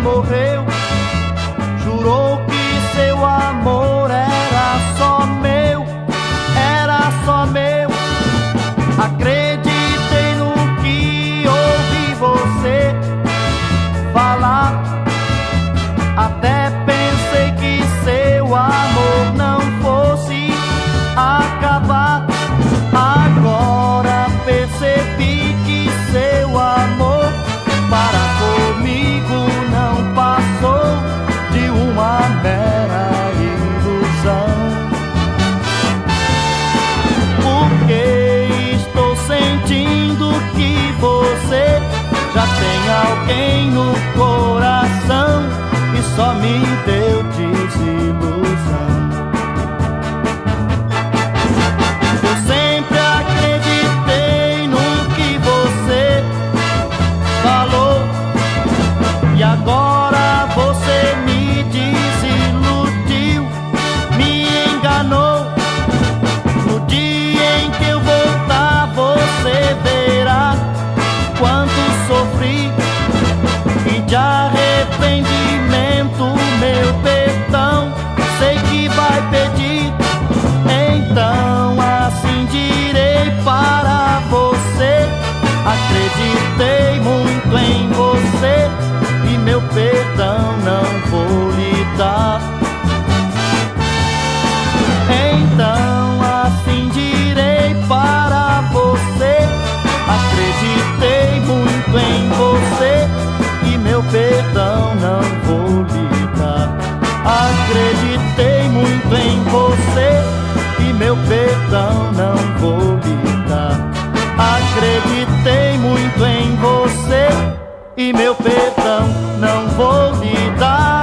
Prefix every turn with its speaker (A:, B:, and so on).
A: morreu, jurou que seu amor era só meu, era só meu. Acreditei no que ouvi você falar, até pensei que seu amor não fosse acabar. Agora percebi que seu amor para comigo não passou de uma mera ilusão. Porque estou sentindo que você já tem alguém no coração e só me deu desilusão. Eu sempre acreditei no que você falou e agora você me desiludiu, me enganou. No dia em que eu voltar você verá quanto sofri, e de arrependimento meu perdão sei que vai pedir. Então assim direi para você: acreditei muito em você e meu perdão não vou lhe dar. Então assim direi para você: acreditei muito em você e meu perdão não vou lhe dar. Acreditei muito em você e meu perdão não vou lhe dar. Acreditei muito em você e meu perdão não vou lhe dar.